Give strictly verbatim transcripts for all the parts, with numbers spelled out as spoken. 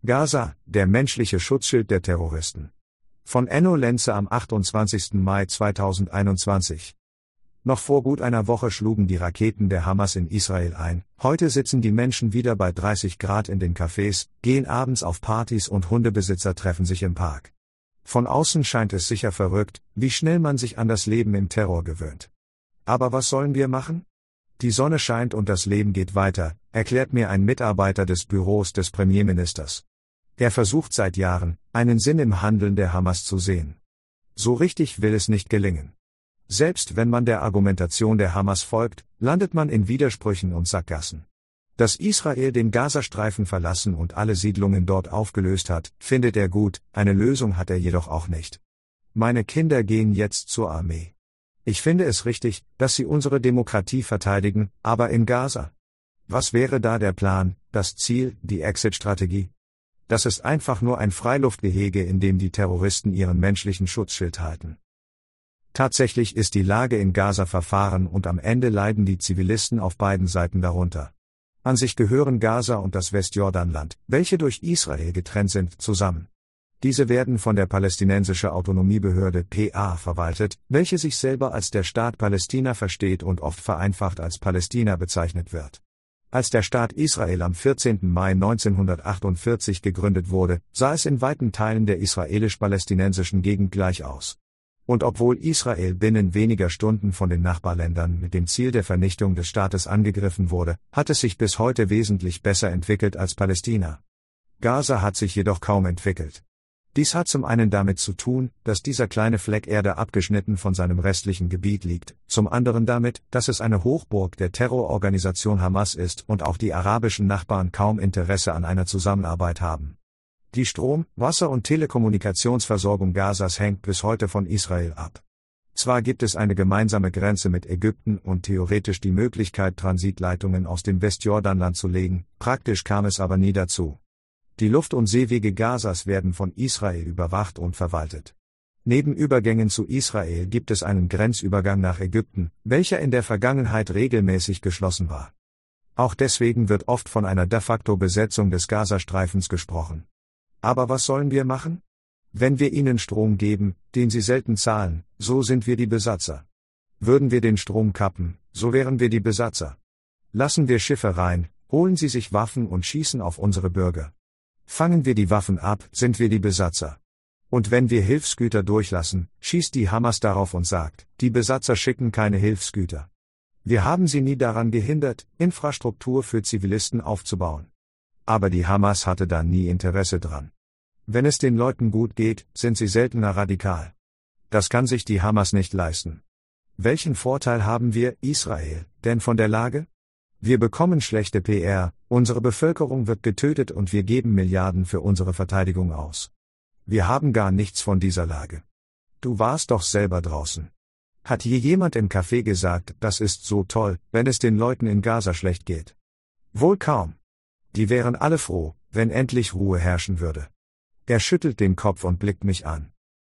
Gaza, der menschliche Schutzschild der Terroristen. Von Enno Lenze am achtundzwanzigsten Mai zweitausendeinundzwanzig. Noch vor gut einer Woche schlugen die Raketen der Hamas in Israel ein, heute sitzen die Menschen wieder bei dreißig Grad in den Cafés, gehen abends auf Partys und Hundebesitzer treffen sich im Park. Von außen scheint es sicher verrückt, wie schnell man sich an das Leben im Terror gewöhnt. Aber was sollen wir machen? Die Sonne scheint und das Leben geht weiter, erklärt mir ein Mitarbeiter des Büros des Premierministers. Er versucht seit Jahren, einen Sinn im Handeln der Hamas zu sehen. So richtig will es nicht gelingen. Selbst wenn man der Argumentation der Hamas folgt, landet man in Widersprüchen und Sackgassen. Dass Israel den Gazastreifen verlassen und alle Siedlungen dort aufgelöst hat, findet er gut, eine Lösung hat er jedoch auch nicht. Meine Kinder gehen jetzt zur Armee. Ich finde es richtig, dass sie unsere Demokratie verteidigen, aber in Gaza. Was wäre da der Plan, das Ziel, die Exit-Strategie? Das ist einfach nur ein Freiluftgehege, in dem die Terroristen ihren menschlichen Schutzschild halten. Tatsächlich ist die Lage in Gaza verfahren und am Ende leiden die Zivilisten auf beiden Seiten darunter. An sich gehören Gaza und das Westjordanland, welche durch Israel getrennt sind, zusammen. Diese werden von der palästinensischen Autonomiebehörde P A verwaltet, welche sich selber als der Staat Palästina versteht und oft vereinfacht als Palästina bezeichnet wird. Als der Staat Israel am vierzehnten Mai neunzehnhundertachtundvierzig gegründet wurde, sah es in weiten Teilen der israelisch-palästinensischen Gegend gleich aus. Und obwohl Israel binnen weniger Stunden von den Nachbarländern mit dem Ziel der Vernichtung des Staates angegriffen wurde, hat es sich bis heute wesentlich besser entwickelt als Palästina. Gaza hat sich jedoch kaum entwickelt. Dies hat zum einen damit zu tun, dass dieser kleine Fleck Erde abgeschnitten von seinem restlichen Gebiet liegt, zum anderen damit, dass es eine Hochburg der Terrororganisation Hamas ist und auch die arabischen Nachbarn kaum Interesse an einer Zusammenarbeit haben. Die Strom-, Wasser- und Telekommunikationsversorgung Gazas hängt bis heute von Israel ab. Zwar gibt es eine gemeinsame Grenze mit Ägypten und theoretisch die Möglichkeit, Transitleitungen aus dem Westjordanland zu legen, praktisch kam es aber nie dazu. Die Luft- und Seewege Gazas werden von Israel überwacht und verwaltet. Neben Übergängen zu Israel gibt es einen Grenzübergang nach Ägypten, welcher in der Vergangenheit regelmäßig geschlossen war. Auch deswegen wird oft von einer de facto Besetzung des Gazastreifens gesprochen. Aber was sollen wir machen? Wenn wir ihnen Strom geben, den sie selten zahlen, so sind wir die Besatzer. Würden wir den Strom kappen, so wären wir die Besatzer. Lassen wir Schiffe rein, holen sie sich Waffen und schießen auf unsere Bürger. Fangen wir die Waffen ab, sind wir die Besatzer. Und wenn wir Hilfsgüter durchlassen, schießt die Hamas darauf und sagt, die Besatzer schicken keine Hilfsgüter. Wir haben sie nie daran gehindert, Infrastruktur für Zivilisten aufzubauen. Aber die Hamas hatte da nie Interesse dran. Wenn es den Leuten gut geht, sind sie seltener radikal. Das kann sich die Hamas nicht leisten. Welchen Vorteil haben wir, Israel, denn von der Lage? Wir bekommen schlechte P R, unsere Bevölkerung wird getötet und wir geben Milliarden für unsere Verteidigung aus. Wir haben gar nichts von dieser Lage. Du warst doch selber draußen. Hat hier jemand im Café gesagt, das ist so toll, wenn es den Leuten in Gaza schlecht geht? Wohl kaum. Die wären alle froh, wenn endlich Ruhe herrschen würde. Er schüttelt den Kopf und blickt mich an.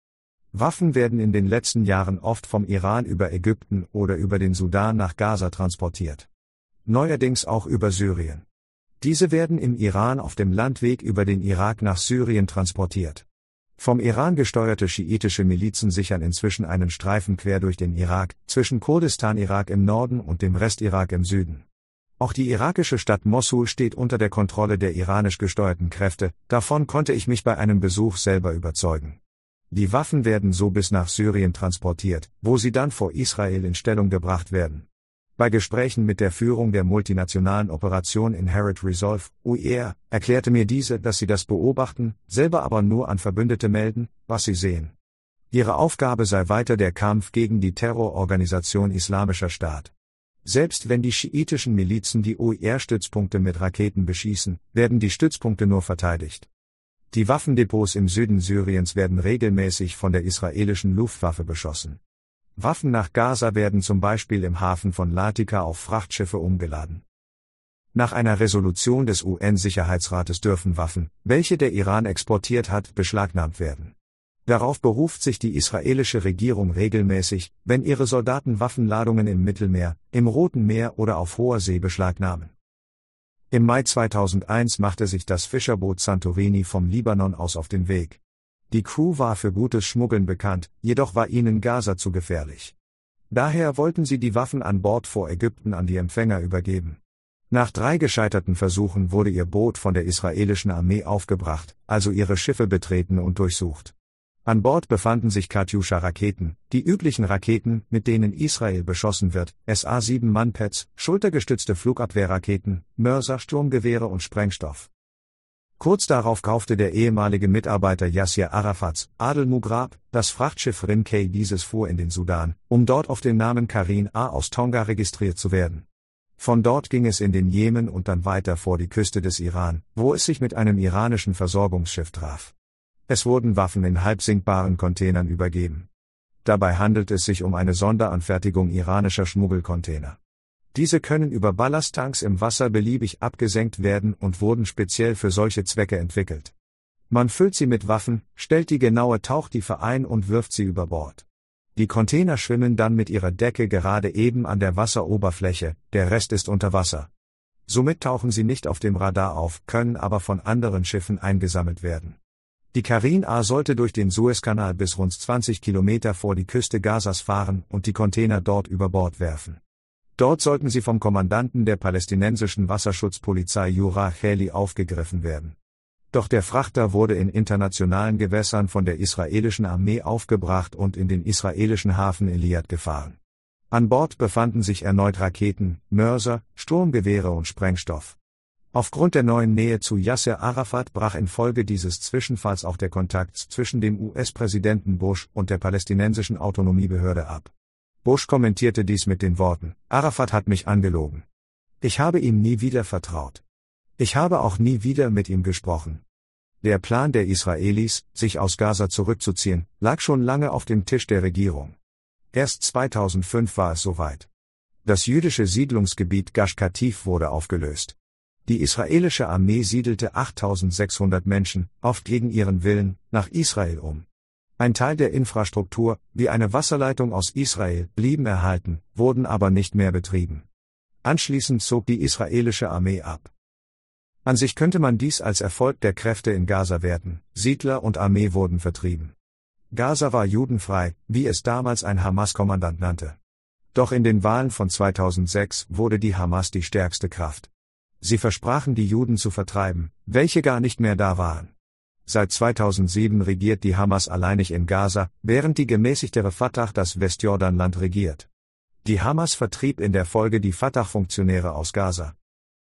Waffen werden in den letzten Jahren oft vom Iran über Ägypten oder über den Sudan nach Gaza transportiert. Neuerdings auch über Syrien. Diese werden im Iran auf dem Landweg über den Irak nach Syrien transportiert. Vom Iran gesteuerte schiitische Milizen sichern inzwischen einen Streifen quer durch den Irak, zwischen Kurdistan-Irak im Norden und dem Rest-Irak im Süden. Auch die irakische Stadt Mossul steht unter der Kontrolle der iranisch gesteuerten Kräfte, davon konnte ich mich bei einem Besuch selber überzeugen. Die Waffen werden so bis nach Syrien transportiert, wo sie dann vor Israel in Stellung gebracht werden. Bei Gesprächen mit der Führung der multinationalen Operation Inherent Resolve, U I R, erklärte mir diese, dass sie das beobachten, selber aber nur an Verbündete melden, was sie sehen. Ihre Aufgabe sei weiter der Kampf gegen die Terrororganisation Islamischer Staat. Selbst wenn die schiitischen Milizen die U I R-Stützpunkte mit Raketen beschießen, werden die Stützpunkte nur verteidigt. Die Waffendepots im Süden Syriens werden regelmäßig von der israelischen Luftwaffe beschossen. Waffen nach Gaza werden zum Beispiel im Hafen von Latika auf Frachtschiffe umgeladen. Nach einer Resolution des U N-Sicherheitsrates dürfen Waffen, welche der Iran exportiert hat, beschlagnahmt werden. Darauf beruft sich die israelische Regierung regelmäßig, wenn ihre Soldaten Waffenladungen im Mittelmeer, im Roten Meer oder auf hoher See beschlagnahmen. Im Mai zweitausendeins machte sich das Fischerboot Santorini vom Libanon aus auf den Weg. Die Crew war für gutes Schmuggeln bekannt, jedoch war ihnen Gaza zu gefährlich. Daher wollten sie die Waffen an Bord vor Ägypten an die Empfänger übergeben. Nach drei gescheiterten Versuchen wurde ihr Boot von der israelischen Armee aufgebracht, also ihre Schiffe betreten und durchsucht. An Bord befanden sich Katjuscha-Raketen, die üblichen Raketen, mit denen Israel beschossen wird, S A sieben Manpads, schultergestützte Flugabwehrraketen, Mörser, Sturmgewehre und Sprengstoff. Kurz darauf kaufte der ehemalige Mitarbeiter Yassir Arafats, Adel Mugrab, das Frachtschiff Rimkay. Dieses fuhr in den Sudan, um dort auf den Namen Karin A. aus Tonga registriert zu werden. Von dort ging es in den Jemen und dann weiter vor die Küste des Iran, wo es sich mit einem iranischen Versorgungsschiff traf. Es wurden Waffen in halbsinkbaren Containern übergeben. Dabei handelt es sich um eine Sonderanfertigung iranischer Schmuggelcontainer. Diese können über Ballasttanks im Wasser beliebig abgesenkt werden und wurden speziell für solche Zwecke entwickelt. Man füllt sie mit Waffen, stellt die genaue Tauchtiefe ein und wirft sie über Bord. Die Container schwimmen dann mit ihrer Decke gerade eben an der Wasseroberfläche, der Rest ist unter Wasser. Somit tauchen sie nicht auf dem Radar auf, können aber von anderen Schiffen eingesammelt werden. Die Karin A sollte durch den Suezkanal bis rund zwanzig Kilometer vor die Küste Gazas fahren und die Container dort über Bord werfen. Dort sollten sie vom Kommandanten der palästinensischen Wasserschutzpolizei Yura Cheli aufgegriffen werden. Doch der Frachter wurde in internationalen Gewässern von der israelischen Armee aufgebracht und in den israelischen Hafen Eliad gefahren. An Bord befanden sich erneut Raketen, Mörser, Sturmgewehre und Sprengstoff. Aufgrund der neuen Nähe zu Yassir Arafat brach infolge dieses Zwischenfalls auch der Kontakt zwischen dem U S-Präsidenten Bush und der palästinensischen Autonomiebehörde ab. Bush kommentierte dies mit den Worten: Arafat hat mich angelogen. Ich habe ihm nie wieder vertraut. Ich habe auch nie wieder mit ihm gesprochen. Der Plan der Israelis, sich aus Gaza zurückzuziehen, lag schon lange auf dem Tisch der Regierung. Erst zweitausendfünf war es soweit. Das jüdische Siedlungsgebiet Gush Katif wurde aufgelöst. Die israelische Armee siedelte achttausendsechshundert Menschen, oft gegen ihren Willen, nach Israel um. Ein Teil der Infrastruktur, wie eine Wasserleitung aus Israel, blieben erhalten, wurden aber nicht mehr betrieben. Anschließend zog die israelische Armee ab. An sich könnte man dies als Erfolg der Kräfte in Gaza werten, Siedler und Armee wurden vertrieben. Gaza war judenfrei, wie es damals ein Hamas-Kommandant nannte. Doch in den Wahlen von zweitausendsechs wurde die Hamas die stärkste Kraft. Sie versprachen die Juden zu vertreiben, welche gar nicht mehr da waren. Seit zweitausendsieben regiert die Hamas alleinig in Gaza, während die gemäßigtere Fatah das Westjordanland regiert. Die Hamas vertrieb in der Folge die Fatah-Funktionäre aus Gaza.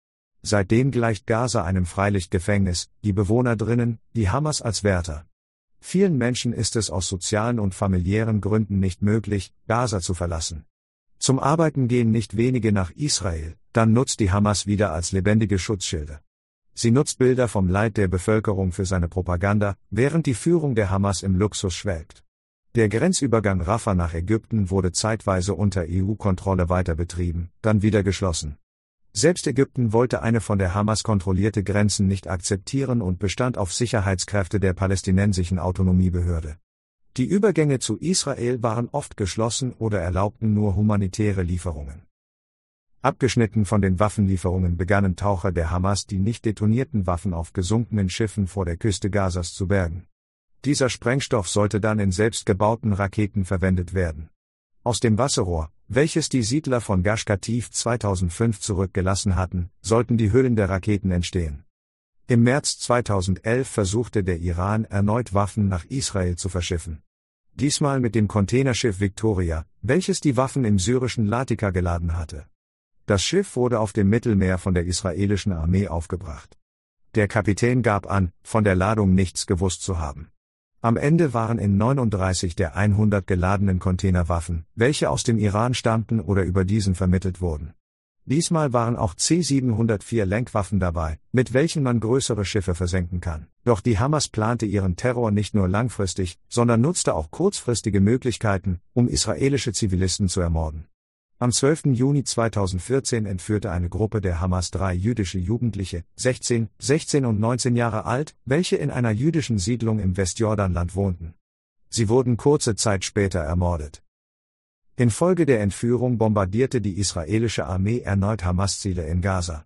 Seitdem gleicht Gaza einem Freilichtgefängnis, die Bewohner drinnen, die Hamas als Wärter. Vielen Menschen ist es aus sozialen und familiären Gründen nicht möglich, Gaza zu verlassen. Zum Arbeiten gehen nicht wenige nach Israel, dann nutzt die Hamas wieder als lebendige Schutzschilde. Sie nutzt Bilder vom Leid der Bevölkerung für seine Propaganda, während die Führung der Hamas im Luxus schwelgt. Der Grenzübergang Rafah nach Ägypten wurde zeitweise unter E U-Kontrolle weiter betrieben, dann wieder geschlossen. Selbst Ägypten wollte eine von der Hamas kontrollierte Grenzen nicht akzeptieren und bestand auf Sicherheitskräfte der palästinensischen Autonomiebehörde. Die Übergänge zu Israel waren oft geschlossen oder erlaubten nur humanitäre Lieferungen. Abgeschnitten von den Waffenlieferungen begannen Taucher der Hamas die nicht detonierten Waffen auf gesunkenen Schiffen vor der Küste Gazas zu bergen. Dieser Sprengstoff sollte dann in selbstgebauten Raketen verwendet werden. Aus dem Wasserrohr, welches die Siedler von Gush Katif zweitausendfünf zurückgelassen hatten, sollten die Hüllen der Raketen entstehen. Im März zweitausendelf versuchte der Iran erneut Waffen nach Israel zu verschiffen. Diesmal mit dem Containerschiff Victoria, welches die Waffen im syrischen Latika geladen hatte. Das Schiff wurde auf dem Mittelmeer von der israelischen Armee aufgebracht. Der Kapitän gab an, von der Ladung nichts gewusst zu haben. Am Ende waren in neununddreißig der hundert geladenen Container Waffen, welche aus dem Iran stammten oder über diesen vermittelt wurden. Diesmal waren auch C siebenhundertvier Lenkwaffen dabei, mit welchen man größere Schiffe versenken kann. Doch die Hamas plante ihren Terror nicht nur langfristig, sondern nutzte auch kurzfristige Möglichkeiten, um israelische Zivilisten zu ermorden. Am zwölften Juni zweitausendvierzehn entführte eine Gruppe der Hamas drei jüdische Jugendliche, sechzehn, sechzehn und neunzehn Jahre alt, welche in einer jüdischen Siedlung im Westjordanland wohnten. Sie wurden kurze Zeit später ermordet. Infolge der Entführung bombardierte die israelische Armee erneut Hamas-Ziele in Gaza.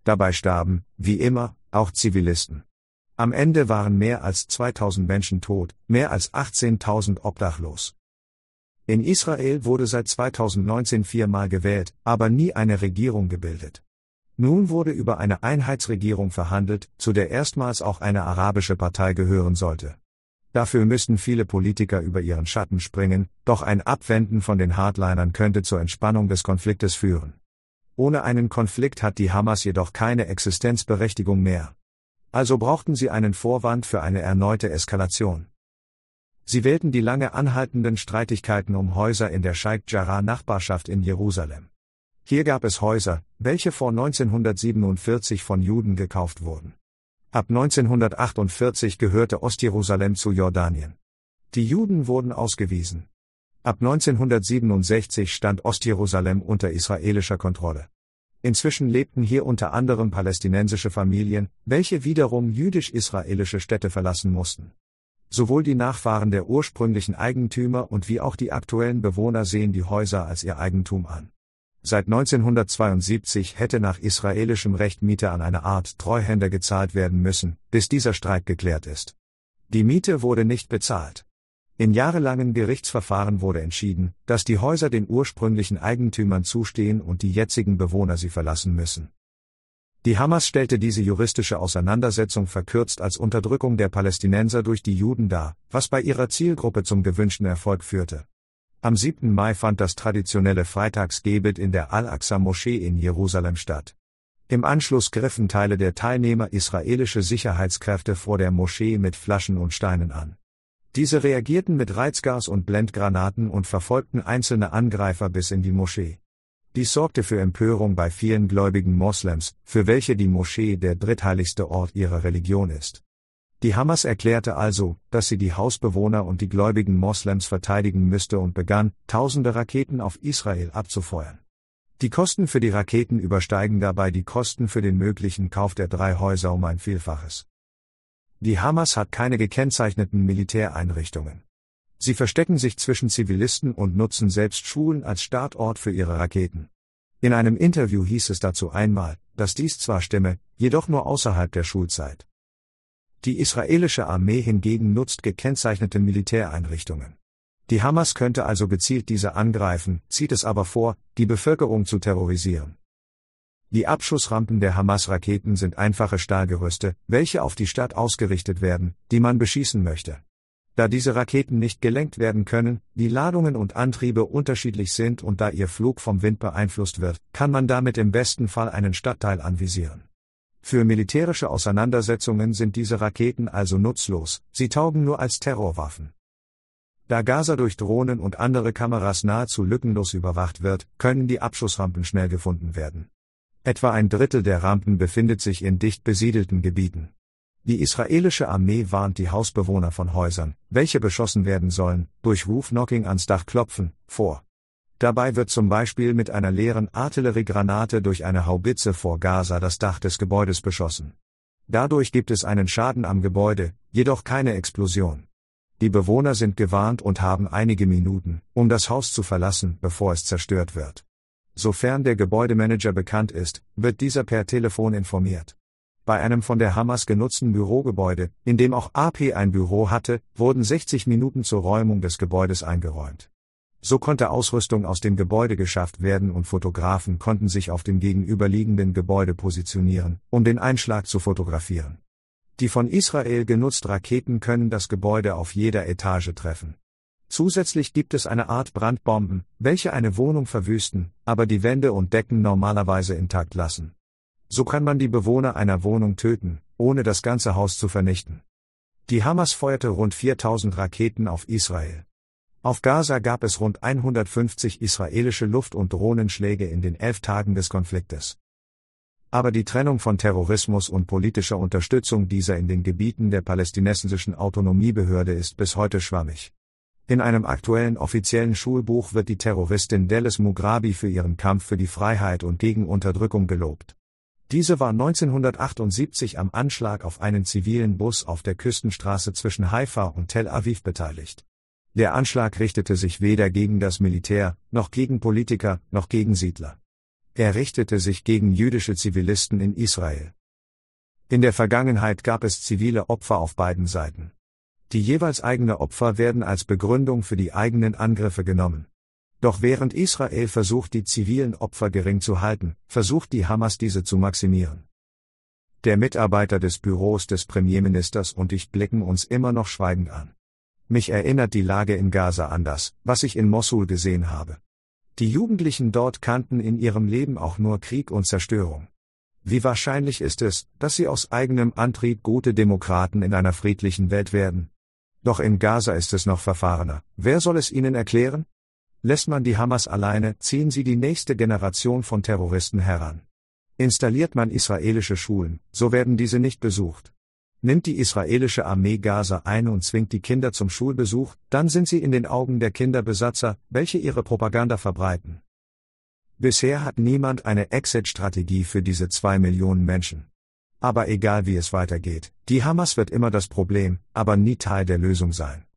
Dabei starben, wie immer, auch Zivilisten. Am Ende waren mehr als zweitausend Menschen tot, mehr als achtzehntausend obdachlos. In Israel wurde seit zweitausendneunzehn viermal gewählt, aber nie eine Regierung gebildet. Nun wurde über eine Einheitsregierung verhandelt, zu der erstmals auch eine arabische Partei gehören sollte. Dafür müssten viele Politiker über ihren Schatten springen, doch ein Abwenden von den Hardlinern könnte zur Entspannung des Konfliktes führen. Ohne einen Konflikt hat die Hamas jedoch keine Existenzberechtigung mehr. Also brauchten sie einen Vorwand für eine erneute Eskalation. Sie wählten die lange anhaltenden Streitigkeiten um Häuser in der Sheikh Jarrah-Nachbarschaft in Jerusalem. Hier gab es Häuser, welche vor neunzehnhundertsiebenundvierzig von Juden gekauft wurden. Ab neunzehnhundertachtundvierzig gehörte Ostjerusalem zu Jordanien. Die Juden wurden ausgewiesen. Ab neunzehnhundertsiebenundsechzig stand Ostjerusalem unter israelischer Kontrolle. Inzwischen lebten hier unter anderem palästinensische Familien, welche wiederum jüdisch-israelische Städte verlassen mussten. Sowohl die Nachfahren der ursprünglichen Eigentümer und wie auch die aktuellen Bewohner sehen die Häuser als ihr Eigentum an. Seit neunzehnhundertzweiundsiebzig hätte nach israelischem Recht Miete an eine Art Treuhänder gezahlt werden müssen, bis dieser Streit geklärt ist. Die Miete wurde nicht bezahlt. In jahrelangen Gerichtsverfahren wurde entschieden, dass die Häuser den ursprünglichen Eigentümern zustehen und die jetzigen Bewohner sie verlassen müssen. Die Hamas stellte diese juristische Auseinandersetzung verkürzt als Unterdrückung der Palästinenser durch die Juden dar, was bei ihrer Zielgruppe zum gewünschten Erfolg führte. Am siebten Mai fand das traditionelle Freitagsgebet in der Al-Aqsa-Moschee in Jerusalem statt. Im Anschluss griffen Teile der Teilnehmer israelische Sicherheitskräfte vor der Moschee mit Flaschen und Steinen an. Diese reagierten mit Reizgas und Blendgranaten und verfolgten einzelne Angreifer bis in die Moschee. Dies sorgte für Empörung bei vielen gläubigen Moslems, für welche die Moschee der drittheiligste Ort ihrer Religion ist. Die Hamas erklärte also, dass sie die Hausbewohner und die gläubigen Moslems verteidigen müsste und begann, tausende Raketen auf Israel abzufeuern. Die Kosten für die Raketen übersteigen dabei die Kosten für den möglichen Kauf der drei Häuser um ein Vielfaches. Die Hamas hat keine gekennzeichneten Militäreinrichtungen. Sie verstecken sich zwischen Zivilisten und nutzen selbst Schulen als Startort für ihre Raketen. In einem Interview hieß es dazu einmal, dass dies zwar stimme, jedoch nur außerhalb der Schulzeit. Die israelische Armee hingegen nutzt gekennzeichnete Militäreinrichtungen. Die Hamas könnte also gezielt diese angreifen, zieht es aber vor, die Bevölkerung zu terrorisieren. Die Abschussrampen der Hamas-Raketen sind einfache Stahlgerüste, welche auf die Stadt ausgerichtet werden, die man beschießen möchte. Da diese Raketen nicht gelenkt werden können, die Ladungen und Antriebe unterschiedlich sind und da ihr Flug vom Wind beeinflusst wird, kann man damit im besten Fall einen Stadtteil anvisieren. Für militärische Auseinandersetzungen sind diese Raketen also nutzlos, sie taugen nur als Terrorwaffen. Da Gaza durch Drohnen und andere Kameras nahezu lückenlos überwacht wird, können die Abschussrampen schnell gefunden werden. Etwa ein Drittel der Rampen befindet sich in dicht besiedelten Gebieten. Die israelische Armee warnt die Hausbewohner von Häusern, welche beschossen werden sollen, durch Roof-Knocking ans Dach klopfen, vor. Dabei wird zum Beispiel mit einer leeren Artilleriegranate durch eine Haubitze vor Gaza das Dach des Gebäudes beschossen. Dadurch gibt es einen Schaden am Gebäude, jedoch keine Explosion. Die Bewohner sind gewarnt und haben einige Minuten, um das Haus zu verlassen, bevor es zerstört wird. Sofern der Gebäudemanager bekannt ist, wird dieser per Telefon informiert. Bei einem von der Hamas genutzten Bürogebäude, in dem auch A P ein Büro hatte, wurden sechzig Minuten zur Räumung des Gebäudes eingeräumt. So konnte Ausrüstung aus dem Gebäude geschafft werden und Fotografen konnten sich auf dem gegenüberliegenden Gebäude positionieren, um den Einschlag zu fotografieren. Die von Israel genutzten Raketen können das Gebäude auf jeder Etage treffen. Zusätzlich gibt es eine Art Brandbomben, welche eine Wohnung verwüsten, aber die Wände und Decken normalerweise intakt lassen. So kann man die Bewohner einer Wohnung töten, ohne das ganze Haus zu vernichten. Die Hamas feuerte rund viertausend Raketen auf Israel. Auf Gaza gab es rund hundertfünfzig israelische Luft- und Drohnenschläge in den elf Tagen des Konfliktes. Aber die Trennung von Terrorismus und politischer Unterstützung dieser in den Gebieten der palästinensischen Autonomiebehörde ist bis heute schwammig. In einem aktuellen offiziellen Schulbuch wird die Terroristin Delis Mughrabi für ihren Kampf für die Freiheit und gegen Unterdrückung gelobt. Diese war neunzehnhundertachtundsiebzig am Anschlag auf einen zivilen Bus auf der Küstenstraße zwischen Haifa und Tel Aviv beteiligt. Der Anschlag richtete sich weder gegen das Militär, noch gegen Politiker, noch gegen Siedler. Er richtete sich gegen jüdische Zivilisten in Israel. In der Vergangenheit gab es zivile Opfer auf beiden Seiten. Die jeweils eigene Opfer werden als Begründung für die eigenen Angriffe genommen. Doch während Israel versucht, die zivilen Opfer gering zu halten, versucht die Hamas diese zu maximieren. Der Mitarbeiter des Büros des Premierministers und ich blicken uns immer noch schweigend an. Mich erinnert die Lage in Gaza an das, was ich in Mossul gesehen habe. Die Jugendlichen dort kannten in ihrem Leben auch nur Krieg und Zerstörung. Wie wahrscheinlich ist es, dass sie aus eigenem Antrieb gute Demokraten in einer friedlichen Welt werden? Doch in Gaza ist es noch verfahrener. Wer soll es ihnen erklären? Lässt man die Hamas alleine, ziehen sie die nächste Generation von Terroristen heran. Installiert man israelische Schulen, so werden diese nicht besucht. Nimmt die israelische Armee Gaza ein und zwingt die Kinder zum Schulbesuch, dann sind sie in den Augen der Kinderbesatzer, welche ihre Propaganda verbreiten. Bisher hat niemand eine Exit-Strategie für diese zwei Millionen Menschen. Aber egal wie es weitergeht, die Hamas wird immer das Problem, aber nie Teil der Lösung sein.